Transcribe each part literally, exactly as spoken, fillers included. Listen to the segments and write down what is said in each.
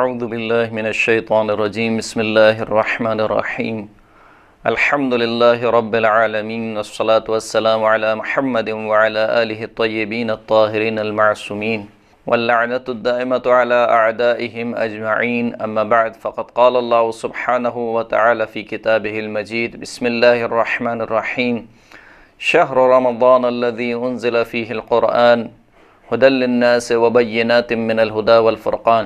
اعوذ باللہ من الشیطان الرجیم بسم اللہ الرحمن الرحیم الحمد للہ رب العالمین والصلاة والسلام علی محمد وعلی آلہ الطیبین الطاہرین المعصومین واللعنۃ الدائمۃ علی اعدائہم اجمعین اما بعد فقد قال اللہ سبحانہ وتعالی فی کتابہ المجید بسم اللہ الرحمن الرحیم شہر رمضان الذی انزل فیہ القرآن ہدی للناس وبینات من الہدی والفرقان۔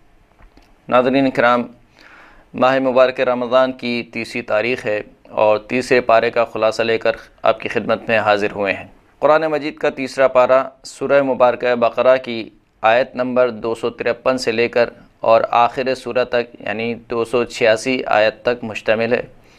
ناظرین کرام، ماہ مبارک رمضان کی تیسری تاریخ ہے اور تیسرے پارے کا خلاصہ لے کر آپ کی خدمت میں حاضر ہوئے ہیں۔ قرآن مجید کا تیسرا پارہ سورہ مبارکہ بقرہ کی آیت نمبر دو سو ترپن سے لے کر اور آخر سورہ تک یعنی دو سو چھیاسی آیت تک مشتمل ہے،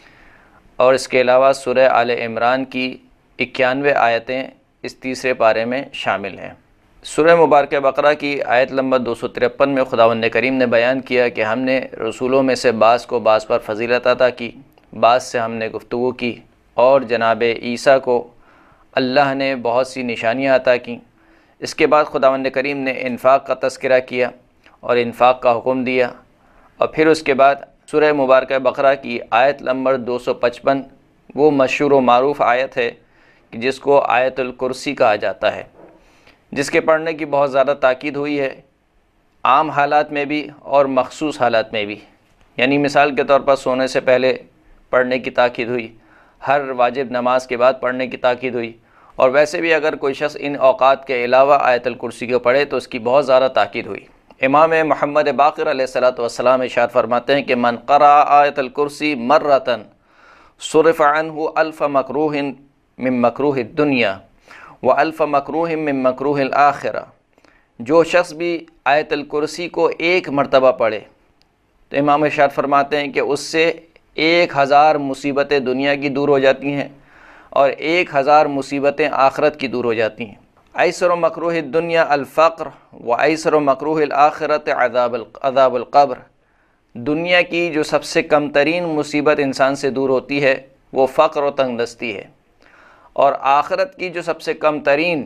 اور اس کے علاوہ سورہ آل عمران کی اکیانوے آیتیں اس تیسرے پارے میں شامل ہیں۔ سورہ مبارکہ بقرہ کی آیت نمبر دو سو ترپن میں خداوند کریم نے بیان کیا کہ ہم نے رسولوں میں سے بعض کو بعض پر فضیلت عطا کی، بعض سے ہم نے گفتگو کی، اور جناب عیسیٰ کو اللہ نے بہت سی نشانیاں عطا کیں۔ اس کے بعد خداوند کریم نے انفاق کا تذکرہ کیا اور انفاق کا حکم دیا، اور پھر اس کے بعد سورہ مبارکہ بقرہ کی آیت نمبر دو سو پچپن وہ مشہور و معروف آیت ہے کہ جس کو آیت الکرسی کہا جاتا ہے، جس کے پڑھنے کی بہت زیادہ تاکید ہوئی ہے، عام حالات میں بھی اور مخصوص حالات میں بھی۔ یعنی مثال کے طور پر سونے سے پہلے پڑھنے کی تاکید ہوئی، ہر واجب نماز کے بعد پڑھنے کی تاکید ہوئی، اور ویسے بھی اگر کوئی شخص ان اوقات کے علاوہ آیت الکرسی کو پڑھے تو اس کی بہت زیادہ تاکید ہوئی۔ امام محمد باقر علیہ الصلوۃ والسلام ارشاد فرماتے ہیں کہ من قرأ آیت الکرسی مرۃ صرف عنہ الف مکروہ من مکروہ الدنیا وَأَلْفَ مَكْرُوهٍ مِّن مَّكْرُوهِ الْآخِرَةِ، جو شخص بھی آیت الکرسی کو ایک مرتبہ پڑھے تو امام ارشاد فرماتے ہیں کہ اس سے ایک ہزار مصیبتیں دنیا کی دور ہو جاتی ہیں اور ایک ہزار مصیبتیں آخرت کی دور ہو جاتی ہیں۔ ایسر مکروہ الدنیا الفقر وایسر مکروہ الآخرۃ عذاب عذاب القبر، دنیا کی جو سب سے کم ترین مصیبت انسان سے دور ہوتی ہے وہ فقر و تنگ دستی ہے، اور آخرت کی جو سب سے کم ترین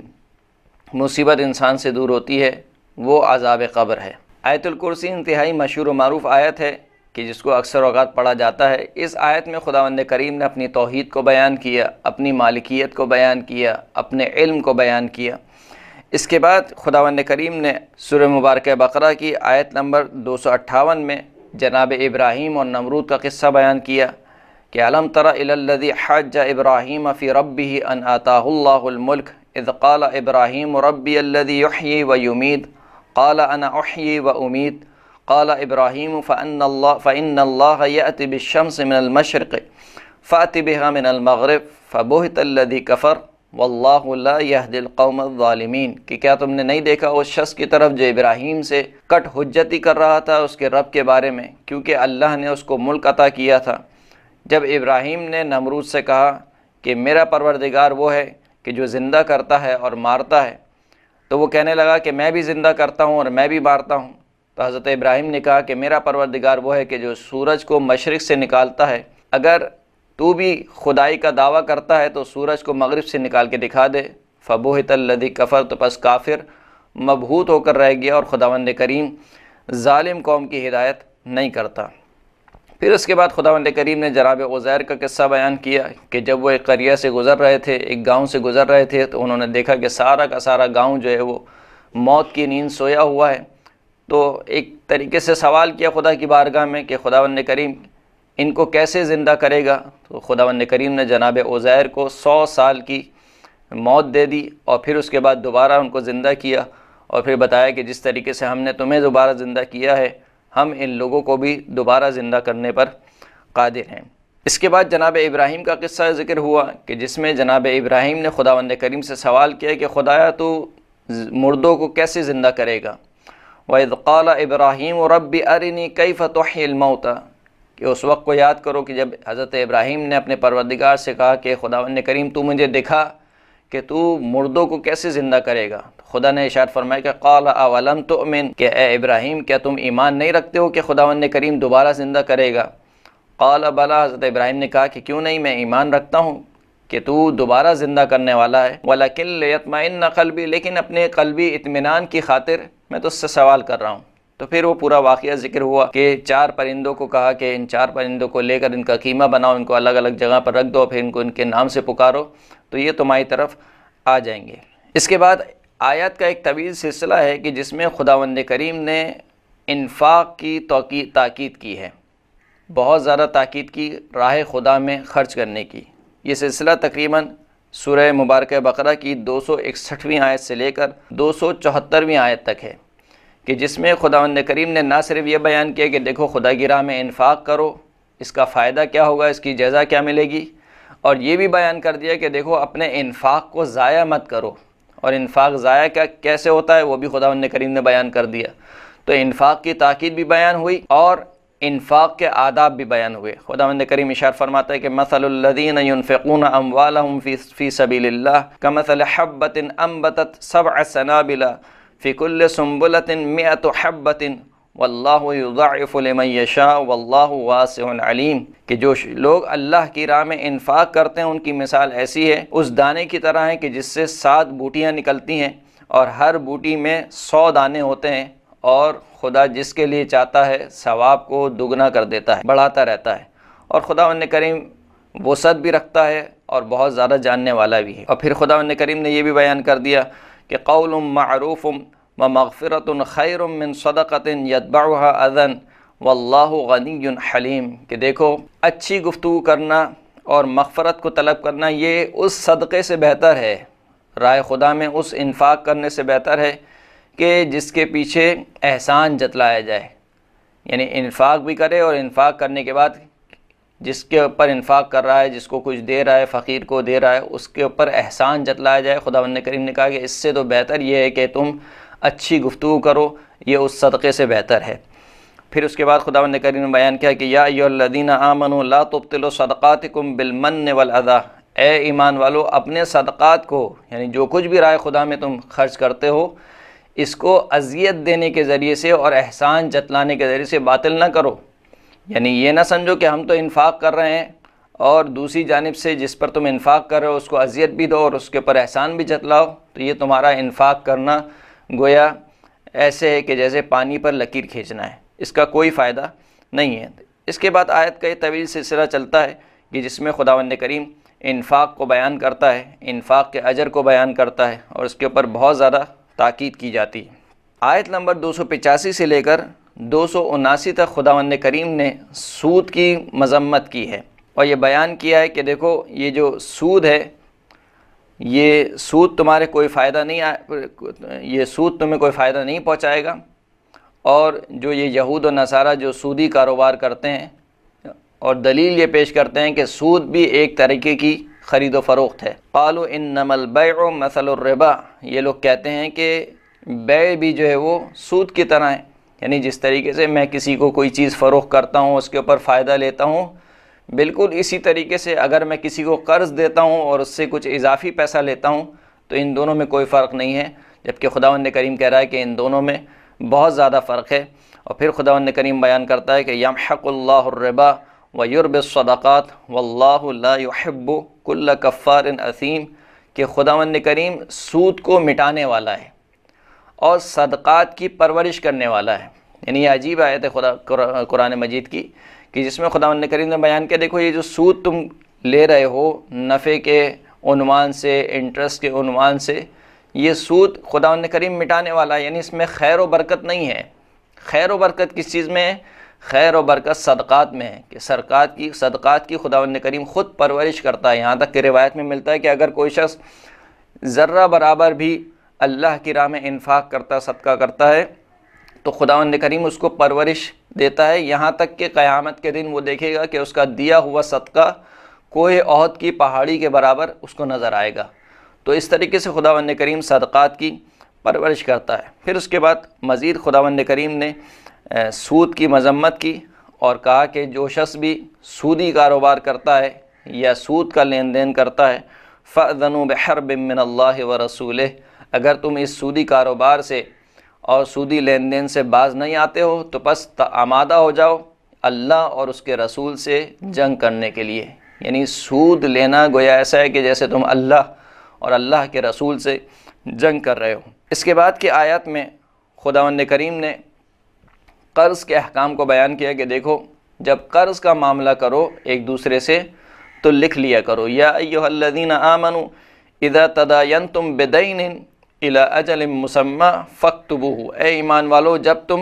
مصیبت انسان سے دور ہوتی ہے وہ عذاب قبر ہے۔ آیت الکرسی انتہائی مشہور و معروف آیت ہے کہ جس کو اکثر اوقات پڑھا جاتا ہے۔ اس آیت میں خداوند کریم نے اپنی توحید کو بیان کیا، اپنی مالکیت کو بیان کیا، اپنے علم کو بیان کیا۔ اس کے بعد خداوند کریم نے سورہ مبارکہ بقرہ کی آیت نمبر دو سو اٹھاون میں جناب ابراہیم اور نمرود کا قصہ بیان کیا کہ الم تر الی الذی حاج ابراہیم فی ربہ ان آتاہ اللہ الملک اذ قال ابراہیم ربی الذی یحیی ویمیت قال انا احیی وامیت قال ابراہیم فان اللہ فان اللہ یأتی بالشمس من المشرق فأت بها من المغرب فبہت الذی کفر واللہ لا یہدی القوم الظالمین، کہ کیا تم نے نہیں دیکھا اس شخص کی طرف جو ابراہیم سے کٹ حجتی کر رہا تھا اس کے رب کے بارے میں، کیونکہ اللہ نے اس کو ملک عطا کیا تھا۔ جب ابراہیم نے نمرود سے کہا کہ میرا پروردگار وہ ہے کہ جو زندہ کرتا ہے اور مارتا ہے، تو وہ کہنے لگا کہ میں بھی زندہ کرتا ہوں اور میں بھی مارتا ہوں، تو حضرت ابراہیم نے کہا کہ میرا پروردگار وہ ہے کہ جو سورج کو مشرق سے نکالتا ہے، اگر تو بھی خدائی کا دعویٰ کرتا ہے تو سورج کو مغرب سے نکال کے دکھا دے۔ فبہت الذی کفر، تو پس کافر مبہوت ہو کر رہ گیا، اور خداوند کریم ظالم قوم کی ہدایت نہیں کرتا۔ پھر اس کے بعد خداوند کریم نے جناب عزیر کا قصہ بیان کیا کہ جب وہ ایک قریہ سے گزر رہے تھے، ایک گاؤں سے گزر رہے تھے، تو انہوں نے دیکھا کہ سارا کا سارا گاؤں جو ہے وہ موت کی نیند سویا ہوا ہے۔ تو ایک طریقے سے سوال کیا خدا کی بارگاہ میں کہ خداوند کریم ان کو کیسے زندہ کرے گا؟ تو خداوند کریم نے جناب عزیر کو سو سال کی موت دے دی، اور پھر اس کے بعد دوبارہ ان کو زندہ کیا، اور پھر بتایا کہ جس طریقے سے ہم نے تمہیں دوبارہ زندہ کیا ہے ہم ان لوگوں کو بھی دوبارہ زندہ کرنے پر قادر ہیں۔ اس کے بعد جناب ابراہیم کا قصہ ذکر ہوا کہ جس میں جناب ابراہیم نے خداوند کریم سے سوال کیا کہ خدایا تو مردوں کو کیسے زندہ کرے گا؟ وَإِذْ قَالَ إِبْرَاهِيمُ رَبِّ أَرِنِي كَيْفَ تُحْيِي الْمَوْتَى، کہ اس وقت کو یاد کرو کہ جب حضرت ابراہیم نے اپنے پروردگار سے کہا کہ خداوند کریم تو مجھے دکھا کہ تو مردوں کو کیسے زندہ کرے گا، خدا نے ارشاد فرمایا کہ قال اولم تؤمن، کہ اے ابراہیم کیا تم ایمان نہیں رکھتے ہو کہ خداوند کریم دوبارہ زندہ کرے گا؟ قال بلا، حضرت ابراہیم نے کہا کہ کیوں نہیں، میں ایمان رکھتا ہوں کہ تو دوبارہ زندہ کرنے والا ہے، ولیکن لیطمئن قلبی، لیکن اپنے قلبی اطمینان کی خاطر میں تو اس سے سوال کر رہا ہوں تو پھر وہ پورا واقعہ ذکر ہوا کہ چار پرندوں کو کہا کہ ان چار پرندوں کو لے کر ان کا قیمہ بناؤ، ان کو الگ الگ جگہ پر رکھ دو، پھر ان کو ان کے نام سے پکارو تو یہ تمہاری طرف آ جائیں گے۔ اس کے بعد آیات کا ایک طویل سلسلہ ہے کہ جس میں خداوند کریم نے انفاق کی تاکید کی ہے، بہت زیادہ تاکید کی راہ خدا میں خرچ کرنے کی۔ یہ سلسلہ تقریباً سورہ مبارکہ بقرہ کی دو سو اکسٹھویں آیت سے لے کر دو سو چوہترویں آیت تک ہے، کہ جس میں خداوند کریم نے نہ صرف یہ بیان کیا کہ دیکھو خدا کی راہ میں انفاق کرو، اس کا فائدہ کیا ہوگا، اس کی جزا کیا ملے گی، اور یہ بھی بیان کر دیا کہ دیکھو اپنے انفاق کو ضائع مت کرو، اور انفاق ضائع کیا کیسے ہوتا ہے وہ بھی خداوند کریم نے بیان کر دیا۔ تو انفاق کی تاکید بھی بیان ہوئی اور انفاق کے آداب بھی بیان ہوئے۔ خداوند کریم ارشاد فرماتا ہے کہ مثل الذین ينفقون اموالهم فی فی سبیل اللہ کمثل حبۃ انبتت سبع سنابل فی کل سنبلۃ مئۃ حبۃ واللہ یضاعف لمن یشاء واللہ واسع علیم، کہ جو لوگ اللہ کی راہ میں انفاق کرتے ہیں ان کی مثال ایسی ہے، اس دانے کی طرح ہے کہ جس سے سات بوٹیاں نکلتی ہیں اور ہر بوٹی میں سو دانے ہوتے ہیں، اور خدا جس کے لیے چاہتا ہے ثواب کو دگنا کر دیتا ہے، بڑھاتا رہتا ہے، اور خداوند کریم وسعت بھی رکھتا ہے اور بہت زیادہ جاننے والا بھی ہے۔ اور پھر خداوند کریم نے یہ بھی بیان کر دیا کہ قول معروف ومغفرۃ خیر من صدقۃ یتبعها اذى واللہ غنی حلیم، کہ دیکھو اچھی گفتگو کرنا اور مغفرت کو طلب کرنا یہ اس صدقے سے بہتر ہے، راہ خدا میں اس انفاق کرنے سے بہتر ہے کہ جس کے پیچھے احسان جتلایا جائے، یعنی انفاق بھی کرے اور انفاق کرنے کے بعد جس کے اوپر انفاق کر رہا ہے، جس کو کچھ دے رہا ہے، فقیر کو دے رہا ہے، اس کے اوپر احسان جتلایا جائے۔ خداوند کریم نے کہا کہ اس سے تو بہتر یہ ہے کہ تم اچھی گفتگو کرو، یہ اس صدقے سے بہتر ہے۔ پھر اس کے بعد خداوند کریم نے بیان کیا کہ یا ایھا الذین آمنوا لا تبطلوا صدقاتکم بالمن والاذی، اے ایمان والو اپنے صدقات کو، یعنی جو کچھ بھی راہ خدا میں تم خرچ کرتے ہو، اس کو اذیت دینے کے ذریعے سے اور احسان جتلانے کے ذریعے سے باطل نہ کرو، یعنی یہ نہ سمجھو کہ ہم تو انفاق کر رہے ہیں اور دوسری جانب سے جس پر تم انفاق کر رہے ہو اس کو اذیت بھی دو اور اس کے اوپر احسان بھی جتلاؤ، تو یہ تمہارا انفاق کرنا گویا ایسے ہے کہ جیسے پانی پر لکیر کھینچنا ہے، اس کا کوئی فائدہ نہیں ہے۔ اس کے بعد آیت کا یہ طویل سلسلہ چلتا ہے کہ جس میں خداوند کریم انفاق کو بیان کرتا ہے، انفاق کے اجر کو بیان کرتا ہے اور اس کے اوپر بہت زیادہ تاکید کی جاتی ہے۔ آیت نمبر دو سو پچاسی سے لے کر دو سو اناسی تک خداوند کریم نے سود کی مذمت کی ہے اور یہ بیان کیا ہے کہ دیکھو یہ جو سود ہے، یہ سود تمہارے کوئی فائدہ نہیں آئے یہ سود تمہیں کوئی فائدہ نہیں پہنچائے گا، اور جو یہ یہود و نصارہ جو سودی کاروبار کرتے ہیں اور دلیل یہ پیش کرتے ہیں کہ سود بھی ایک طریقے کی خرید و فروخت ہے۔ قالوا انما البیع مثل الربا، یہ لوگ کہتے ہیں کہ بیع بھی جو ہے وہ سود کی طرح ہے، یعنی جس طریقے سے میں کسی کو کوئی چیز فروخت کرتا ہوں اس کے اوپر فائدہ لیتا ہوں، بالکل اسی طریقے سے اگر میں کسی کو قرض دیتا ہوں اور اس سے کچھ اضافی پیسہ لیتا ہوں تو ان دونوں میں کوئی فرق نہیں ہے، جبکہ خداوند کریم کہہ رہا ہے کہ ان دونوں میں بہت زیادہ فرق ہے۔ اور پھر خداوند کریم بیان کرتا ہے کہ یمحق اللہ الربا ویربی الصدقات واللہ لا یحب کل کفار اثیم، کہ خداوند کریم سود کو مٹانے والا ہے اور صدقات کی پرورش کرنے والا ہے۔ یعنی یہ عجیب آیت ہے خدا قرآن مجید کی کہ جس میں خداوند کریم نے بیان کیا دیکھو یہ جو سود تم لے رہے ہو نفع کے عنوان سے، انٹرسٹ کے عنوان سے، یہ سود خداوند کریم مٹانے والا ہے، یعنی اس میں خیر و برکت نہیں ہے۔ خیر و برکت کس چیز میں ہے؟ خیر و برکت صدقات میں ہے، کہ صدقات کی صدقات کی خداوند کریم خود پرورش کرتا ہے۔ یہاں تک کہ روایت میں ملتا ہے کہ اگر کوئی شخص ذرہ برابر بھی اللہ کی راہ میں انفاق کرتا، صدقہ کرتا ہے، تو خداوند کریم اس کو پرورش دیتا ہے، یہاں تک کہ قیامت کے دن وہ دیکھے گا کہ اس کا دیا ہوا صدقہ کوہ احد کی پہاڑی کے برابر اس کو نظر آئے گا۔ تو اس طریقے سے خداوند کریم صدقات کی پرورش کرتا ہے۔ پھر اس کے بعد مزید خداوند کریم نے سود کی مذمت کی اور کہا کہ جو شخص بھی سودی کاروبار کرتا ہے یا سود کا لین دین کرتا ہے فَأْذَنُوا بِحَرْبٍ مِّنَ اللَّهِ وَرَسُولِهِ، اگر تم اس سودی کاروبار سے اور سودی لین دین سے باز نہیں آتے ہو تو بس آمادہ ہو جاؤ اللہ اور اس کے رسول سے جنگ کرنے کے لیے۔ یعنی سود لینا گویا ایسا ہے کہ جیسے تم اللہ اور اللہ کے رسول سے جنگ کر رہے ہو۔ اس کے بعد کی آیات میں خداوند کریم نے قرض کے احکام کو بیان کیا کہ دیکھو جب قرض کا معاملہ کرو ایک دوسرے سے تو لکھ لیا کرو، یا ایھا الذین آمنوا اذا تداینتم بدین الی اجل مسمی فاکتبوہ، اے ایمان والو جب تم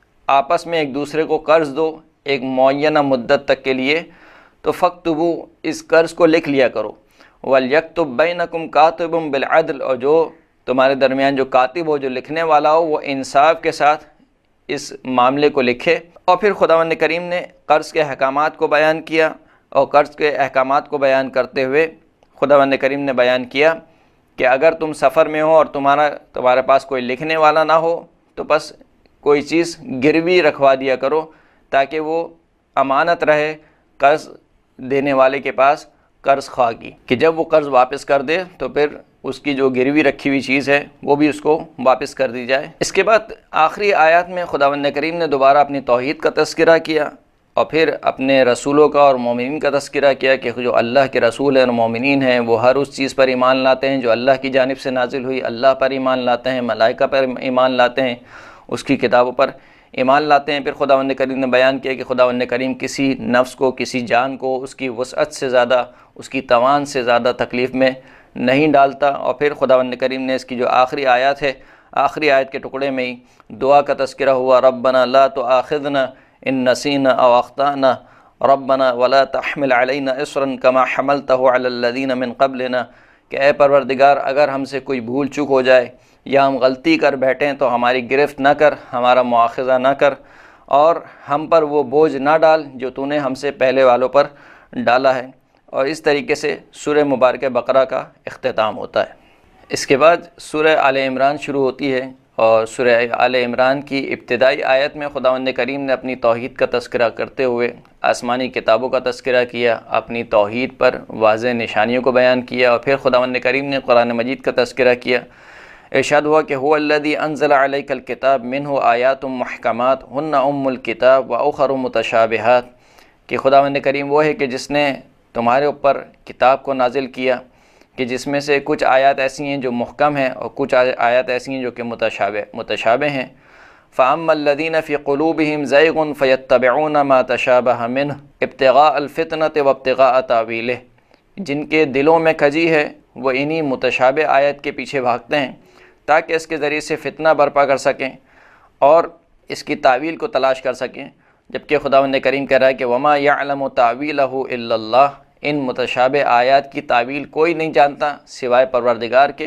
آپس میں ایک دوسرے کو قرض دو ایک معینہ مدت تک کے لیے تو فاکتبو، اس قرض کو لکھ لیا کرو، ولیکتب بینکم کاتب بالعدل، اور جو تمہارے درمیان جو کاتب ہو جو لکھنے والا ہو وہ انصاف کے ساتھ اس معاملے کو لکھے۔ اور پھر خداوند کریم نے قرض کے احکامات کو بیان کیا، اور قرض کے احکامات کو بیان کرتے ہوئے خداوند کریم نے بیان کیا کہ اگر تم سفر میں ہو اور تمہارا تمہارے پاس کوئی لکھنے والا نہ ہو تو بس کوئی چیز گروی رکھوا دیا کرو تاکہ وہ امانت رہے قرض دینے والے کے پاس قرض خواہ کی، کہ جب وہ قرض واپس کر دے تو پھر اس کی جو گروی رکھی ہوئی چیز ہے وہ بھی اس کو واپس کر دی جائے۔ اس کے بعد آخری آیات میں خداوند کریم نے دوبارہ اپنی توحید کا تذکرہ کیا اور پھر اپنے رسولوں کا اور مومنین کا تذکرہ کیا کہ جو اللہ کے رسول ہیں اور مومنین ہیں وہ ہر اس چیز پر ایمان لاتے ہیں جو اللہ کی جانب سے نازل ہوئی، اللہ پر ایمان لاتے ہیں، ملائکہ پر ایمان لاتے ہیں، اس کی کتابوں پر ایمان لاتے ہیں۔ پھر خداوند کریم نے بیان کیا کہ خداوند کریم کسی نفس کو، کسی جان کو اس کی وسعت سے زیادہ، اس کی توان سے زیادہ تکلیف میں نہیں ڈالتا۔ اور پھر خداوند کریم نے اس کی جو آخری آیات ہے، آخری آیت کے ٹکڑے میں ہی دعا کا تذکرہ ہوا، ربنا لا تؤاخذنا ان نسینا او اخطانا ربنا ولا تحمل علینا اصرا کما حملتہ علی الذین من قبلنا، کہ اے پروردگار اگر ہم سے کوئی بھول چوک ہو جائے یا ہم غلطی کر بیٹھیں تو ہماری گرفت نہ کر، ہمارا مواخذہ نہ کر، اور ہم پر وہ بوجھ نہ ڈال جو تو نے ہم سے پہلے والوں پر ڈالا ہے۔ اور اس طریقے سے سورہ مبارکہ بقرہ کا اختتام ہوتا ہے۔ اس کے بعد سورہ آل عمران شروع ہوتی ہے، اور سورہ آل عمران کی ابتدائی آیت میں خداوند کریم نے اپنی توحید کا تذکرہ کرتے ہوئے آسمانی کتابوں کا تذکرہ کیا، اپنی توحید پر واضح نشانیوں کو بیان کیا، اور پھر خداوند کریم نے قرآن مجید کا تذکرہ کیا۔ ارشاد ہوا کہ هو الذی انزل علیک الکتاب منہ آیات محکمات ہن ام الکتاب و اخر متشابہات، کہ خداوند کریم وہ ہے کہ جس نے تمہارے اوپر کتاب کو نازل کیا کہ جس میں سے کچھ آیات ایسی ہیں جو محکم ہیں اور کچھ آیات ایسی ہیں جو کہ متشابہ متشابہ ہیں۔ فَأَمَّا الَّذِينَ فِي قُلُوبِهِمْ زَيْغٌ فَيَتَّبِعُونَ مَا تَشَابَهَ مِنْهُ ابْتِغَاءَ الْفِتْنَةِ وَابْتِغَاءَ تَأْوِيلِهِ، جن کے دلوں میں کھجی ہے وہ انہی متشابہ آیت کے پیچھے بھاگتے ہیں تاکہ اس کے ذریعے سے فتنہ برپا کر سکیں اور اس کی تعویل کو تلاش کر سکیں، جبکہ خداوند کریم کہہ رہا ہے کہ وَمَا يَعْلَمُ تَأْوِيلَهُ إِلَّا اللَّهُ، ان متشابہ آیات کی تعویل کوئی نہیں جانتا سوائے پروردگار کے،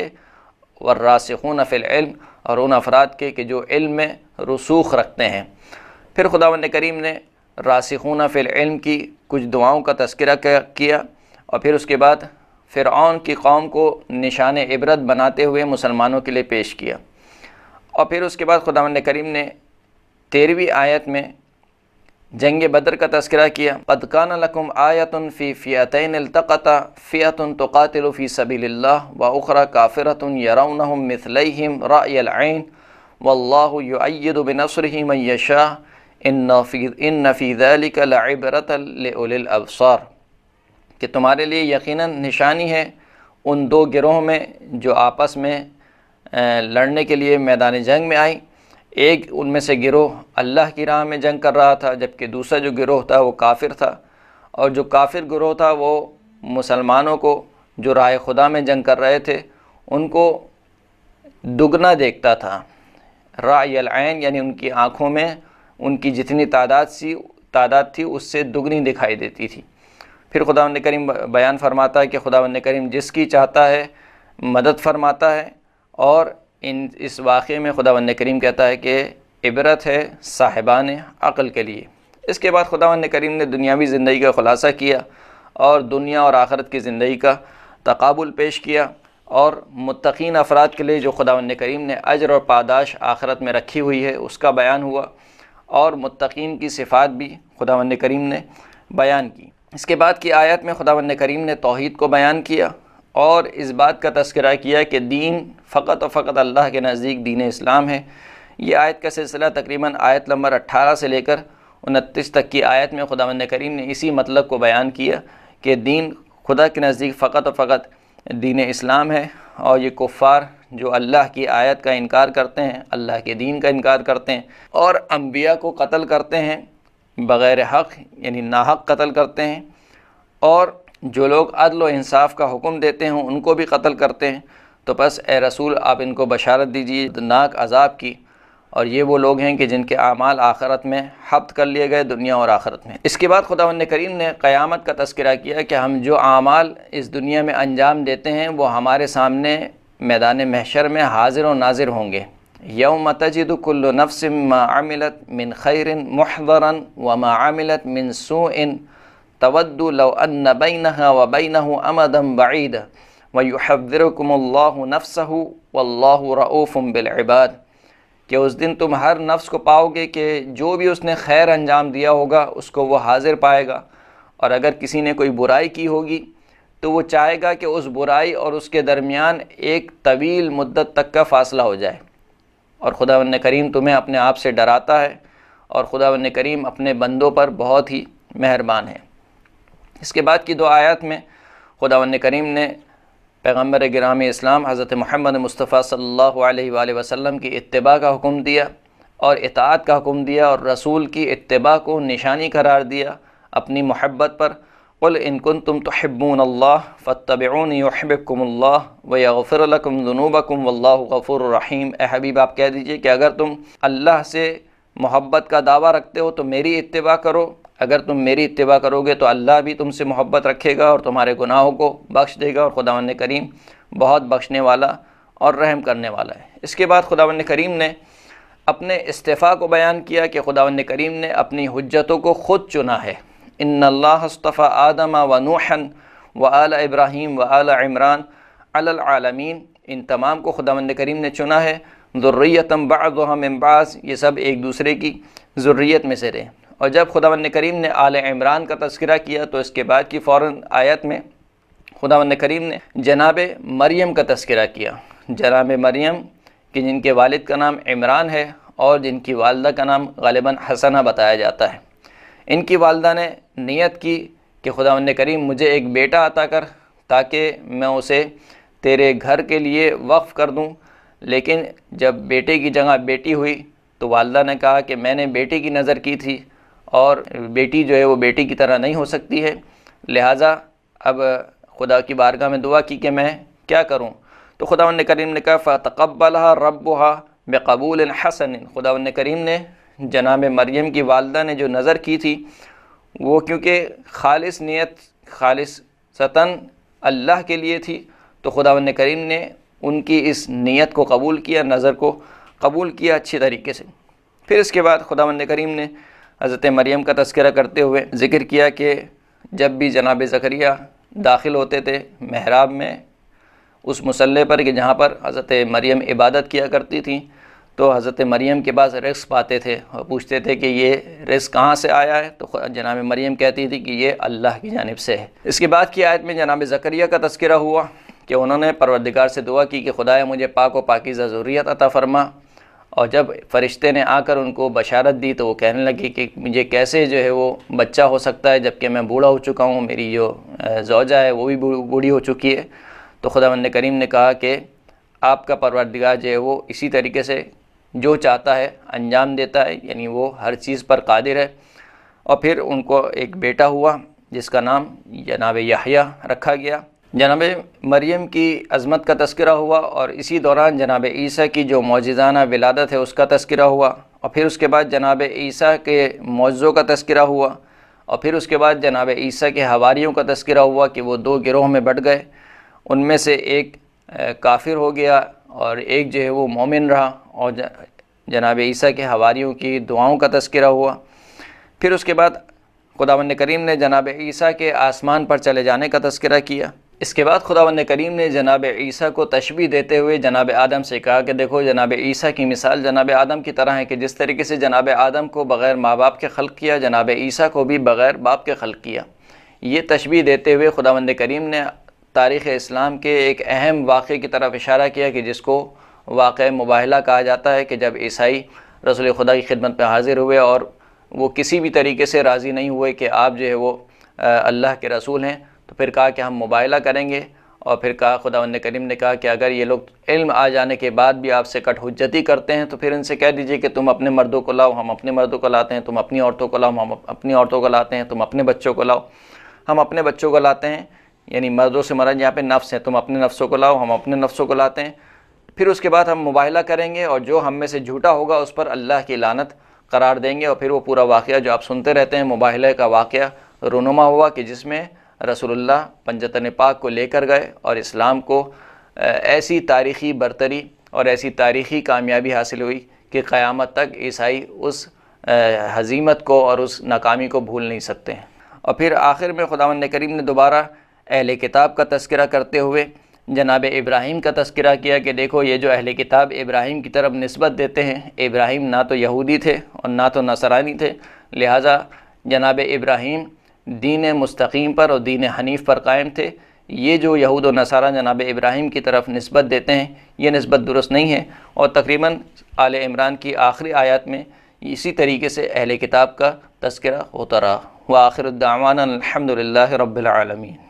والراسخون فی العلم، اور ان افراد کے کہ جو علم میں رسوخ رکھتے ہیں۔ پھر خداوند کریم نے راسخون فی العلم کی کچھ دعاؤں کا تذکرہ کیا، اور پھر اس کے بعد فرعون کی قوم کو نشان عبرت بناتے ہوئے مسلمانوں کے لیے پیش کیا، اور پھر اس کے بعد خداوند کریم نے تیرہویں آیت میں جنگ بدر کا تذکرہ کیا، قد کان لکم آیۃ فی فئتین التقطا فئۃ تقاتل فی سبیل اللہ واخری کافرۃ یرونہم مثلیہم رأی العین واللہ یؤید بنصرہ من یشاء ان فی ان فی ذلک لعبرۃ لأولی الابصار، کہ تمہارے لیے یقیناً نشانی ہے ان دو گروہوں میں جو آپس میں لڑنے کے لیے میدان جنگ میں آئی۔ ایک ان میں سے گروہ اللہ کی راہ میں جنگ کر رہا تھا، جبکہ دوسرا جو گروہ تھا وہ کافر تھا، اور جو کافر گروہ تھا وہ مسلمانوں کو جو راہ خدا میں جنگ کر رہے تھے ان کو دگنا دیکھتا تھا۔ رأی العین یعنی ان کی آنکھوں میں ان کی جتنی تعداد سی تعداد تھی اس سے دگنی دکھائی دیتی تھی۔ پھر خداوند کریم بیان فرماتا ہے کہ خداوند کریم جس کی چاہتا ہے مدد فرماتا ہے، اور ان اس واقعے میں خداوند کریم کہتا ہے کہ عبرت ہے صاحبان عقل کے لیے۔ اس کے بعد خداوند کریم نے دنیاوی زندگی کا خلاصہ کیا اور دنیا اور آخرت کی زندگی کا تقابل پیش کیا، اور متقین افراد کے لیے جو خداوند کریم نے اجر اور پاداش آخرت میں رکھی ہوئی ہے اس کا بیان ہوا، اور متقین کی صفات بھی خداوند کریم نے بیان کی۔ اس کے بعد کی آیت میں خداوند کریم نے توحید کو بیان کیا اور اس بات کا تذکرہ کیا کہ دین فقط و فقط اللہ کے نزدیک دین اسلام ہے۔ یہ آیت کا سلسلہ تقریباً آیت نمبر اٹھارہ سے لے کر انتیس تک کی آیت میں خداوند کریم نے اسی مطلب کو بیان کیا کہ دین خدا کے نزدیک فقط و فقط دین اسلام ہے، اور یہ کفار جو اللہ کی آیت کا انکار کرتے ہیں، اللہ کے دین کا انکار کرتے ہیں اور انبیاء کو قتل کرتے ہیں بغیر حق، یعنی ناحق قتل کرتے ہیں، اور جو لوگ عدل و انصاف کا حکم دیتے ہیں ان کو بھی قتل کرتے ہیں، تو بس اے رسول آپ ان کو بشارت دیجیے دردناک عذاب کی، اور یہ وہ لوگ ہیں کہ جن کے اعمال آخرت میں حبط کر لیے گئے دنیا اور آخرت میں۔ اس کے بعد خداوند کریم نے قیامت کا تذکرہ کیا کہ ہم جو اعمال اس دنیا میں انجام دیتے ہیں وہ ہمارے سامنے میدان محشر میں حاضر و ناظر ہوں گے۔ یوم تجد کل نفس ما عملت من خیر محضرا وما عملت من سوء تود لو ان بینها وبینه امدا بعیدا ویحذرکم اللہ نفسہ واللہ رؤوف بالعباد، کہ اس دن تم ہر نفس کو پاؤ گے کہ جو بھی اس نے خیر انجام دیا ہوگا اس کو وہ حاضر پائے گا، اور اگر کسی نے کوئی برائی کی ہوگی تو وہ چاہے گا کہ اس برائی اور اس کے درمیان ایک طویل مدت تک کا فاصلہ ہو جائے۔ اور خداوند کریم تمہیں اپنے آپ سے ڈراتا ہے، اور خداوند کریم اپنے بندوں پر بہت ہی مہربان ہے۔ اس کے بعد کی دو آیات میں خداوند کریم نے پیغمبر گرامی اسلام حضرت محمد مصطفیٰ صلی اللہ علیہ وآلہ وسلم کی اتباع کا حکم دیا اور اطاعت کا حکم دیا، اور رسول کی اتباع کو نشانی قرار دیا اپنی محبت پر۔ قل ان کنتم تحبون اللہ فاتبعونی یحببکم اللہ ویغفر لکم ذنوبکم واللہ غفور رحیم۔ اے حبیب آپ کہہ دیجئے کہ اگر تم اللہ سے محبت کا دعویٰ رکھتے ہو تو میری اتباع کرو، اگر تم میری اتباع کرو گے تو اللہ بھی تم سے محبت رکھے گا اور تمہارے گناہوں کو بخش دے گا، اور خداوند کریم بہت بخشنے والا اور رحم کرنے والا ہے۔ اس کے بعد خداوند کریم نے اپنے استعفاء کو بیان کیا کہ خداوند کریم نے اپنی حجتوں کو خود چنا ہے۔ ان اللہ اصطفى آدم و نوحا و آل ابراہیم و آل عمران علی العالمین، ان تمام کو خداوند کریم نے چنا ہے۔ ذریۃ بعضها من بعض، یہ سب ایک دوسرے کی ذریت میں سے رہے۔ اور جب خداوند کریم نے آل عمران کا تذکرہ کیا تو اس کے بعد کی فوراً آیت میں خداوند کریم نے جناب مریم کا تذکرہ کیا، جناب مریم کہ جن کے والد کا نام عمران ہے اور جن کی والدہ کا نام غالباً حسنہ بتایا جاتا ہے۔ ان کی والدہ نے نیت کی کہ خداوند کریم مجھے ایک بیٹا عطا کر تاکہ میں اسے تیرے گھر کے لیے وقف کر دوں، لیکن جب بیٹے کی جگہ بیٹی ہوئی تو والدہ نے کہا کہ میں نے بیٹی کی نظر کی تھی اور بیٹی جو ہے وہ بیٹی کی طرح نہیں ہو سکتی ہے، لہٰذا اب خدا کی بارگاہ میں دعا کی کہ میں کیا کروں، تو خداوند کریم نے کہا فَتَقَبَّلَهَا رَبُّهَا بِقَبُولٍ حَسَنٍ۔ خداوند کریم نے جناب مریم کی والدہ نے جو نظر کی تھی وہ کیونکہ خالص نیت خالصتاً اللہ کے لیے تھی، تو خداوند کریم نے ان کی اس نیت کو قبول کیا، نظر کو قبول کیا اچھی طریقے سے۔ پھر اس کے بعد خداوند کریم نے حضرت مریم کا تذکرہ کرتے ہوئے ذکر کیا کہ جب بھی جناب زکریا داخل ہوتے تھے محراب میں اس مصلی پر کہ جہاں پر حضرت مریم عبادت کیا کرتی تھیں، تو حضرت مریم کے پاس رزق پاتے تھے اور پوچھتے تھے کہ یہ رزق کہاں سے آیا ہے، تو جناب مریم کہتی تھی کہ یہ اللہ کی جانب سے ہے۔ اس کے بعد کی آیت میں جناب زکریا کا تذکرہ ہوا کہ انہوں نے پروردگار سے دعا کی کہ خدایا مجھے پاک و پاکیزہ ذریت عطا فرما، اور جب فرشتے نے آ کر ان کو بشارت دی تو وہ کہنے لگی کہ مجھے کیسے جو ہے وہ بچہ ہو سکتا ہے جبکہ میں بوڑھا ہو چکا ہوں، میری جو زوجہ ہے وہ بھی بوڑھی ہو چکی ہے۔ تو خداوند کریم نے کہا کہ آپ کا پروردگار جو ہے وہ اسی طریقے سے جو چاہتا ہے انجام دیتا ہے، یعنی وہ ہر چیز پر قادر ہے۔ اور پھر ان کو ایک بیٹا ہوا جس کا نام جناب یحییٰ رکھا گیا۔ جناب مریم کی عظمت کا تذکرہ ہوا، اور اسی دوران جناب عیسیٰ کی جو معجزانہ ولادت ہے اس کا تذکرہ ہوا، اور پھر اس کے بعد جناب عیسیٰ کے معجزوں کا تذکرہ ہوا، اور پھر اس کے بعد جناب عیسیٰ کے حواریوں کا تذکرہ ہوا کہ وہ دو گروہ میں بٹ گئے، ان میں سے ایک کافر ہو گیا اور ایک جو ہے وہ مومن رہا، اور جناب عیسیٰ کے حواریوں کی دعاؤں کا تذکرہ ہوا۔ پھر اس کے بعد خداوند کریم نے جناب عیسیٰ کے آسمان پر چلے جانے کا تذکرہ کیا۔ اس کے بعد خداوند کریم نے جناب عیسیٰ کو تشبیہ دیتے ہوئے جناب آدم سے کہا کہ دیکھو جناب عیسیٰ کی مثال جناب آدم کی طرح ہے کہ جس طریقے سے جناب آدم کو بغیر ماں باپ کے خلق کیا، جناب عیسیٰ کو بھی بغیر باپ کے خلق کیا۔ یہ تشبیہ دیتے ہوئے خداوند کریم نے تاریخ اسلام کے ایک اہم واقعے کی طرف اشارہ کیا کہ جس کو واقعہ مباہلہ کہا جاتا ہے، کہ جب عیسائی رسول خدا کی خدمت پہ حاضر ہوئے اور وہ کسی بھی طریقے سے راضی نہیں ہوئے کہ آپ جو ہے وہ اللہ کے رسول ہیں، تو پھر کہا کہ ہم مباہلہ کریں گے اور پھر کہا خداوند کریم نے کہا کہ اگر یہ لوگ علم آ جانے کے بعد بھی آپ سے کٹ حجتی کرتے ہیں تو پھر ان سے کہہ دیجئے کہ تم اپنے مردوں کو لاؤ، ہم اپنے مردوں کو لاتے ہیں، تم اپنی عورتوں کو لاؤ، ہم اپنی عورتوں کو لاتے ہیں، تم اپنے بچوں کو لاؤ، ہم اپنے بچوں کو لاتے ہیں، یعنی مردوں سے مراد یہاں پہ نفس ہے، تم اپنے نفسوں کو لاؤ، ہم اپنے نفسوں کو لاتے ہیں۔ پھر اس کے بعد ہم مباہلہ کریں گے اور جو ہم میں سے جھوٹا ہوگا اس پر اللہ کی لعنت قرار دیں گے۔ اور پھر وہ پورا واقعہ جو آپ سنتے رہتے ہیں مباہلہ کا واقعہ رونما ہوا کہ جس میں رسول اللہ پنجتن پاک کو لے کر گئے اور اسلام کو ایسی تاریخی برتری اور ایسی تاریخی کامیابی حاصل ہوئی کہ قیامت تک عیسائی اس ہزیمت کو اور اس ناکامی کو بھول نہیں سکتے ہیں۔ اور پھر آخر میں خداوند کریم نے دوبارہ اہل کتاب کا تذکرہ کرتے ہوئے جناب ابراہیم کا تذکرہ کیا کہ دیکھو یہ جو اہل کتاب ابراہیم کی طرف نسبت دیتے ہیں، ابراہیم نہ تو یہودی تھے اور نہ تو نصرانی تھے، لہٰذا جناب ابراہیم دین مستقیم پر اور دین حنیف پر قائم تھے۔ یہ جو یہود و نصارہ جناب ابراہیم کی طرف نسبت دیتے ہیں یہ نسبت درست نہیں ہے۔ اور تقریباً آل عمران کی آخری آیات میں اسی طریقے سے اہل کتاب کا تذکرہ ہوتا رہا۔ وآخر الدعوانا الحمد للہ رب العالمین۔